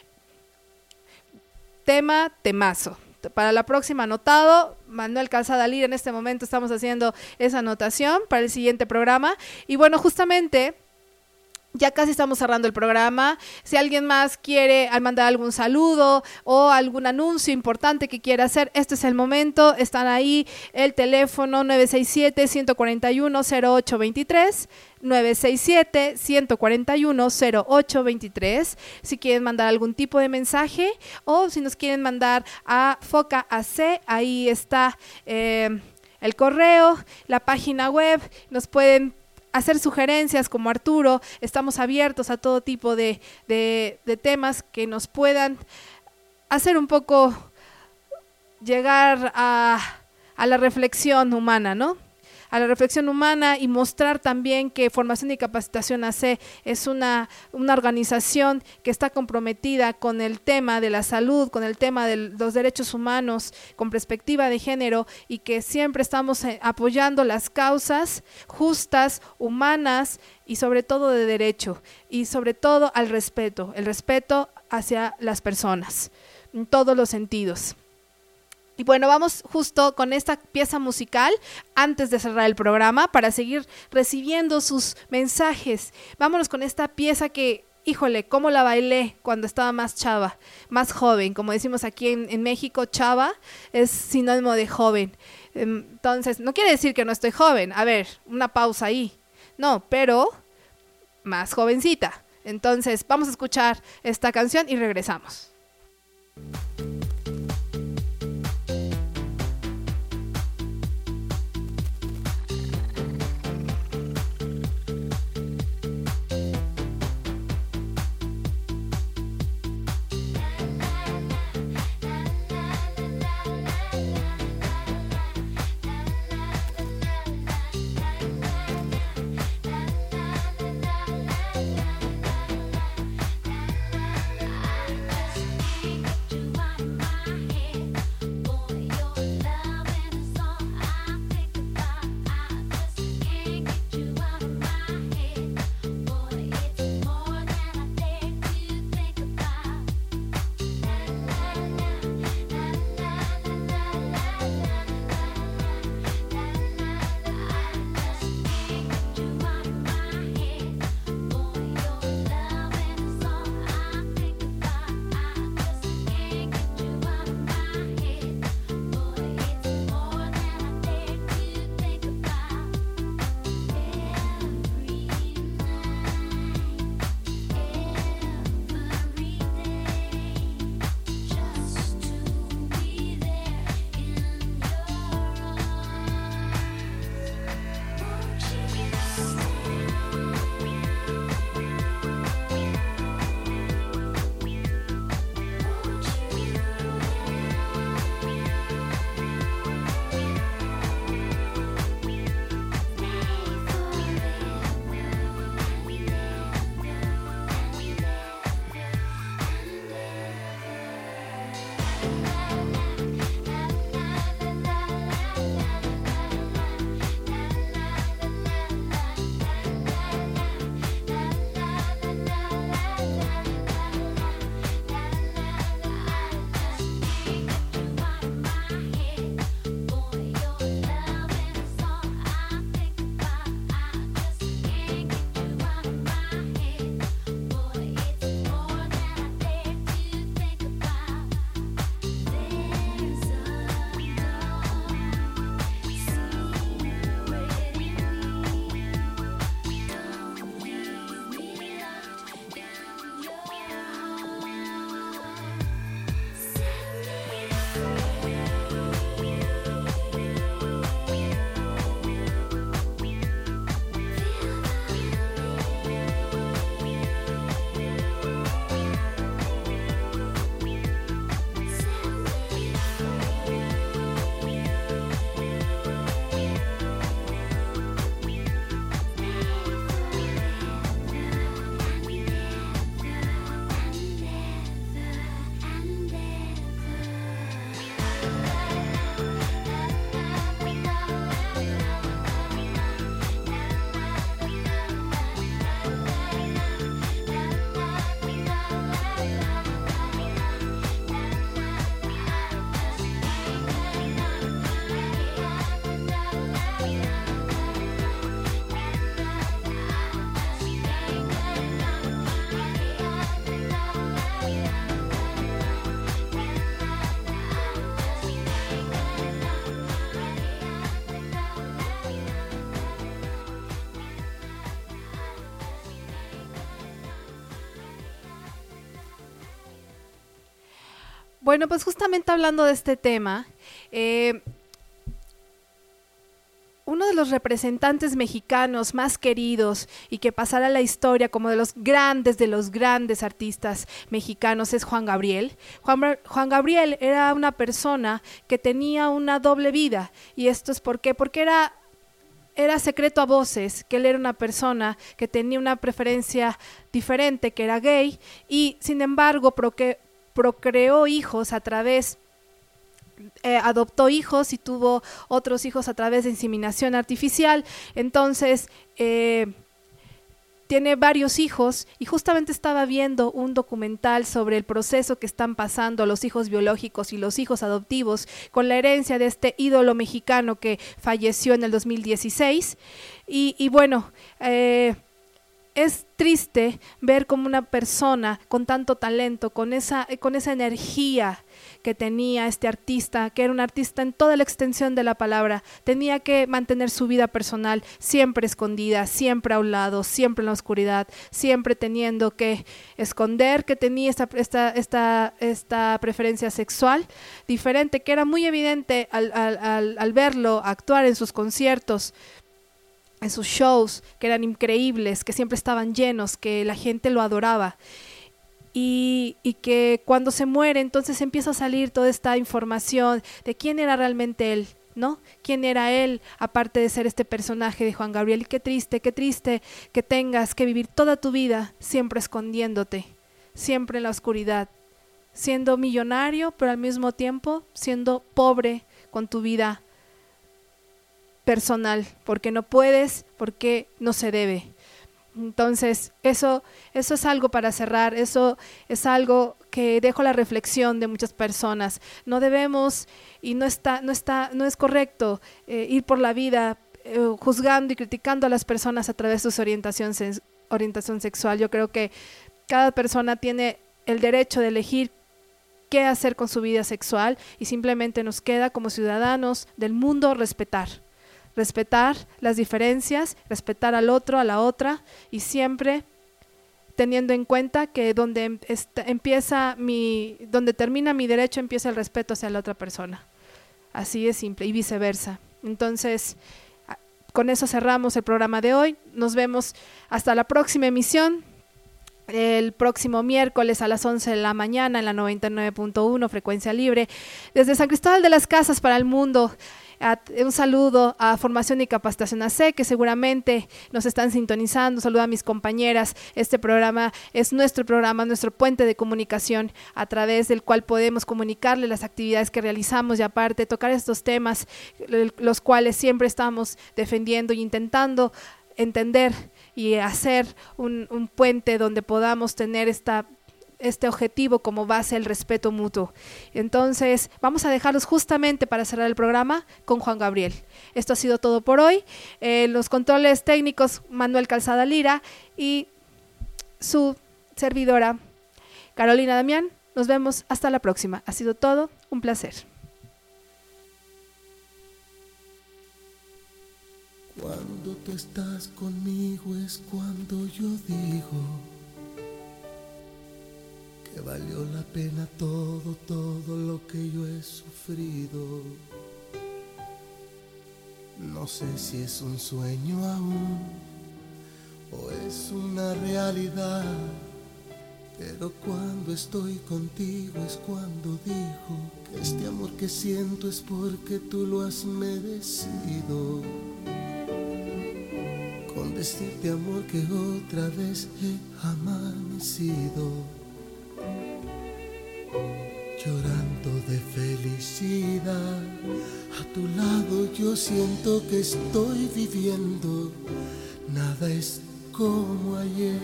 Tema, temazo. Para la próxima anotado, Manuel Calzada Lira, en este momento estamos haciendo esa anotación para el siguiente programa. Y bueno, justamente ya casi estamos cerrando el programa. Si alguien más quiere mandar algún saludo o algún anuncio importante que quiera hacer, este es el momento. Están ahí el teléfono nueve seis siete, uno cuatro uno, cero ocho dos tres, nueve seis siete, uno cuatro uno, cero ocho dos tres. Si quieren mandar algún tipo de mensaje o si nos quieren mandar a Foca A C, ahí está eh, el correo, la página web, nos pueden hacer sugerencias como Arturo. Estamos abiertos a todo tipo de, de, de temas que nos puedan hacer un poco llegar a, a la reflexión humana, ¿no? A la reflexión humana y mostrar también que Formación y Capacitación A C es una, una organización que está comprometida con el tema de la salud, con el tema de los derechos humanos, con perspectiva de género, y que siempre estamos apoyando las causas justas, humanas y sobre todo de derecho, y sobre todo al respeto, el respeto hacia las personas, en todos los sentidos. Y bueno, vamos justo con esta pieza musical antes de cerrar el programa para seguir recibiendo sus mensajes. Vámonos con esta pieza que, híjole, cómo la bailé cuando estaba más chava, más joven. Como decimos aquí en, en México, chava es sinónimo de joven. Entonces, no quiere decir que no estoy joven. A ver, una pausa ahí. No, pero más jovencita. Entonces, vamos a escuchar esta canción y regresamos. Bueno, pues justamente hablando de este tema, eh, uno de los representantes mexicanos más queridos y que pasará a la historia como de los grandes, de los grandes artistas mexicanos es Juan Gabriel. Juan, Juan Gabriel era una persona que tenía una doble vida, y esto es por qué, porque era... Era secreto a voces que él era una persona que tenía una preferencia diferente, que era gay, y sin embargo procre- procreó hijos a través, eh, adoptó hijos y tuvo otros hijos a través de inseminación artificial. Entonces, eh, tiene varios hijos y justamente estaba viendo un documental sobre el proceso que están pasando los hijos biológicos y los hijos adoptivos con la herencia de este ídolo mexicano que falleció en el dos mil dieciséis. Y, y bueno, eh, es triste ver como una persona con tanto talento, con esa, con esa energía que tenía este artista, que era un artista en toda la extensión de la palabra, tenía que mantener su vida personal siempre escondida, siempre a un lado, siempre en la oscuridad, siempre teniendo que esconder que tenía esta, esta, esta, esta preferencia sexual diferente, que era muy evidente al, al, al, al verlo actuar en sus conciertos, en sus shows, que eran increíbles, que siempre estaban llenos, que la gente lo adoraba. Y, y que cuando se muere, entonces empieza a salir toda esta información de quién era realmente él, ¿no? ¿Quién era él, aparte de ser este personaje de Juan Gabriel? Y qué triste, qué triste que tengas que vivir toda tu vida siempre escondiéndote, siempre en la oscuridad, siendo millonario, pero al mismo tiempo siendo pobre con tu vida personal, porque no puedes, porque no se debe. Entonces, eso, eso es algo para cerrar, eso es algo que dejo la reflexión de muchas personas. No debemos, y no está, no está, no es correcto eh, ir por la vida eh, juzgando y criticando a las personas a través de su orientación, orientación sexual. Yo creo que cada persona tiene el derecho de elegir qué hacer con su vida sexual y simplemente nos queda como ciudadanos del mundo respetar. Respetar las diferencias, respetar al otro, a la otra, y siempre teniendo en cuenta que donde empieza mi, donde termina mi derecho, empieza el respeto hacia la otra persona. Así es simple, y viceversa. Entonces, con eso cerramos el programa de hoy. Nos vemos hasta la próxima emisión, el próximo miércoles a las once de la mañana en la noventa y nueve punto uno, frecuencia libre, desde San Cristóbal de las Casas para el mundo. Un saludo a Formación y Capacitación A C, que seguramente nos están sintonizando. Saludo a mis compañeras. Este programa es nuestro programa, nuestro puente de comunicación a través del cual podemos comunicarle las actividades que realizamos y aparte tocar estos temas, los cuales siempre estamos defendiendo e intentando entender y hacer un, un puente donde podamos tener esta este objetivo como base, el respeto mutuo. Entonces vamos a dejarlos justamente para cerrar el programa con Juan Gabriel. Esto ha sido todo por hoy. Eh, los controles técnicos, Manuel Calzada Lira y su servidora Carolina Damián. Nos vemos hasta la próxima. Ha sido todo un placer. Cuando tú estás conmigo es cuando yo digo que valió la pena todo, todo lo que yo he sufrido. No sé si es un sueño aún o es una realidad, pero cuando estoy contigo es cuando digo que este amor que siento es porque tú lo has merecido. Con decirte amor que otra vez he amanecido llorando de felicidad. A tu lado yo siento que estoy viviendo, nada es como ayer.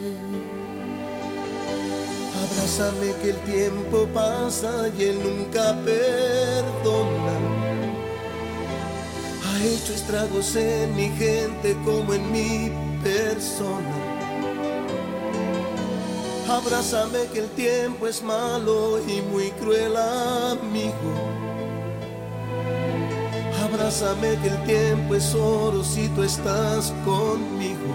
Abrázame que el tiempo pasa y él nunca perdona. Ha hecho estragos en mi gente como en mi persona. Abrázame que el tiempo es malo y muy cruel amigo. Abrázame que el tiempo es oro si tú estás conmigo.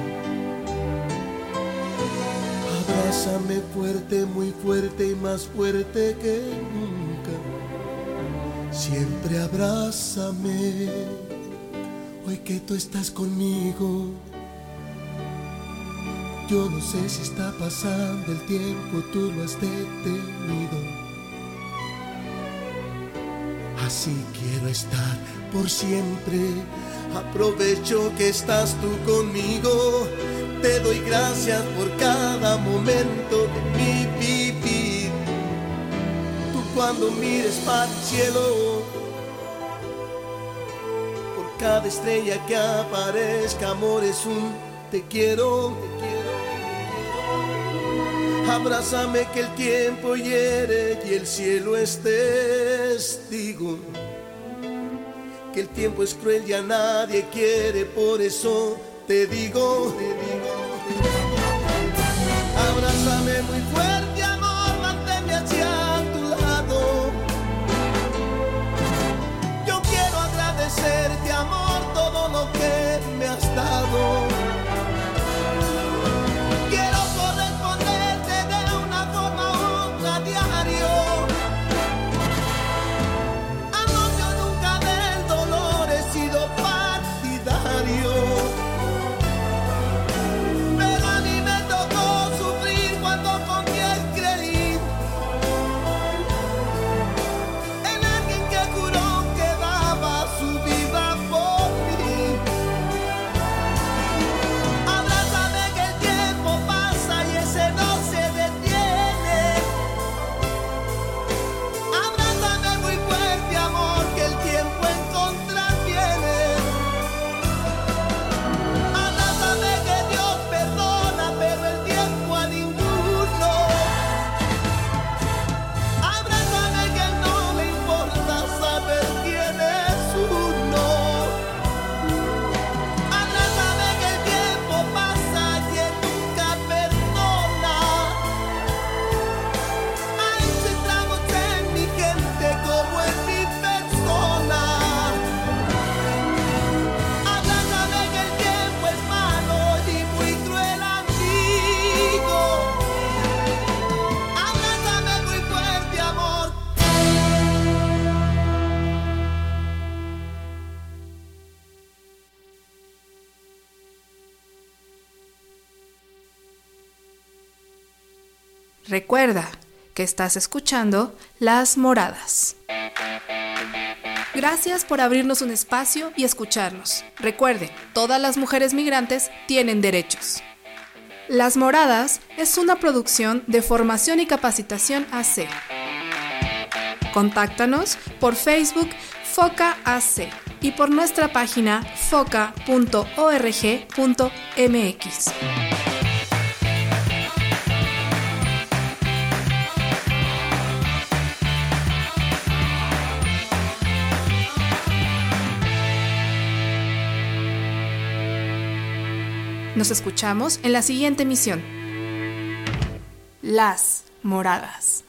Abrázame fuerte, muy fuerte y más fuerte que nunca. Siempre abrázame, hoy que tú estás conmigo. Yo no sé si está pasando el tiempo, tú lo has detenido. Así quiero estar por siempre. Aprovecho que estás tú conmigo. Te doy gracias por cada momento de mi vivir. Tú cuando mires para el cielo, por cada estrella que aparezca, amor, es un te quiero, te quiero. Abrázame que el tiempo hiere y el cielo es testigo. Que el tiempo es cruel y a nadie quiere, por eso te digo, te digo, te digo. Abrázame muy fuerte, amor, manténme hacia tu lado. Yo quiero agradecerte, amor, todo lo que me has dado. Quiero corresponderte de una forma u otra a diario. Amor, yo nunca del dolor he sido partidario. Pero a mí me tocó sufrir cuando confié y creí en alguien que juró que daba su vida por mí. Abrázame que el tiempo pasa y ese no se detiene. Abrázame muy fuerte, amor, que el tiempo en contra viene. Abrázame que Dios perdona, pero el tiempo a ninguno. Abrázame que no le importa saber quién es uno. Abrázame que el tiempo pasa y él nunca perdona. Hay centramos en mi gente como en mi persona. Abrázame que el tiempo es malo y muy cruel amigo. Abrázame muy fuerte, amor. Recuerda que estás escuchando Las Moradas. Gracias por abrirnos un espacio y escucharnos. Recuerde, todas las mujeres migrantes tienen derechos. Las Moradas es una producción de Formación y Capacitación A C. Contáctanos por Facebook Foca A C y por nuestra página foca punto org punto mx. Nos escuchamos en la siguiente emisión. Las Moradas.